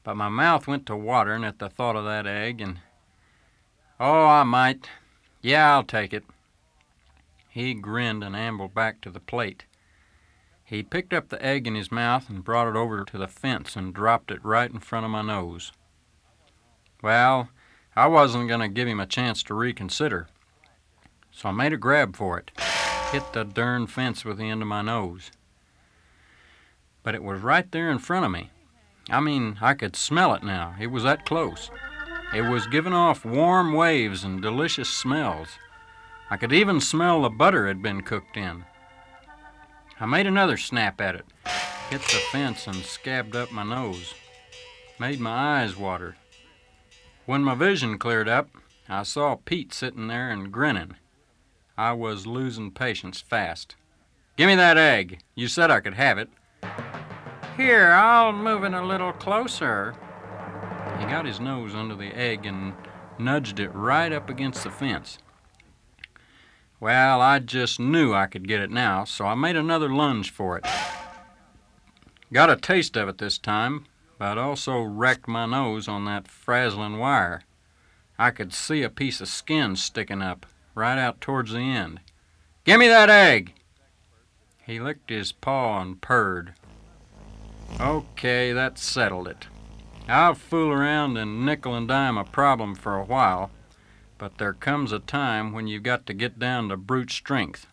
But my mouth went to watering at the thought of that egg, and, "Oh, I might. Yeah, I'll take it." He grinned and ambled back to the plate. He picked up the egg in his mouth and brought it over to the fence and dropped it right in front of my nose. Well, I wasn't going to give him a chance to reconsider, so I made a grab for it, hit the darn fence with the end of my nose. But it was right there in front of me. I mean, I could smell it now. It was that close. It was giving off warm waves and delicious smells. I could even smell the butter had been cooked in. I made another snap at it, hit the fence and scabbed up my nose. Made my eyes water. When my vision cleared up, I saw Pete sitting there and grinning. I was losing patience fast. "Give me that egg. You said I could have it." "Here, I'll move it a little closer." He got his nose under the egg and nudged it right up against the fence. Well, I just knew I could get it now, so I made another lunge for it. Got a taste of it this time, but also wrecked my nose on that frazzling wire. I could see a piece of skin sticking up, right out towards the end. "Give me that egg!" He licked his paw and purred. Okay, that settled it. I'll fool around and nickel and dime a problem for a while, but there comes a time when you've got to get down to brute strength.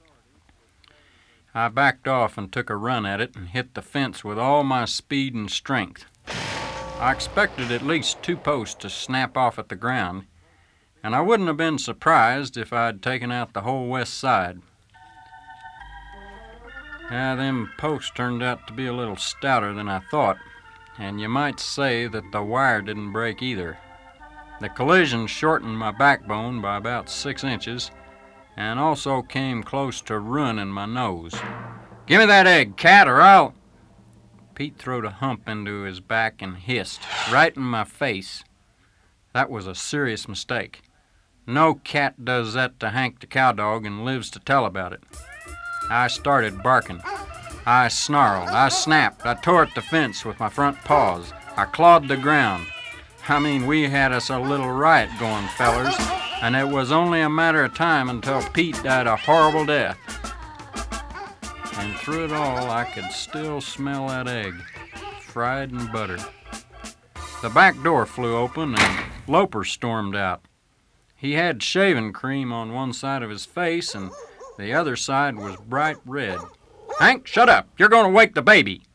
I backed off and took a run at it and hit the fence with all my speed and strength. I expected at least 2 posts to snap off at the ground, and I wouldn't have been surprised if I'd taken out the whole west side. Them posts turned out to be a little stouter than I thought, and you might say that the wire didn't break either. The collision shortened my backbone by about 6 inches and also came close to ruining my nose. "Give me that egg, cat, or I'll—" Pete throwed a hump into his back and hissed, right in my face. That was a serious mistake. No cat does that to Hank the cowdog and lives to tell about it. I started barking. I snarled. I snapped. I tore at the fence with my front paws. I clawed the ground. I mean, we had us a little riot going, fellers, and it was only a matter of time until Pete died a horrible death. And through it all, I could still smell that egg, fried in butter. The back door flew open and Loper stormed out. He had shaving cream on one side of his face and the other side was bright red. "Hank, shut up! You're going to wake the baby!"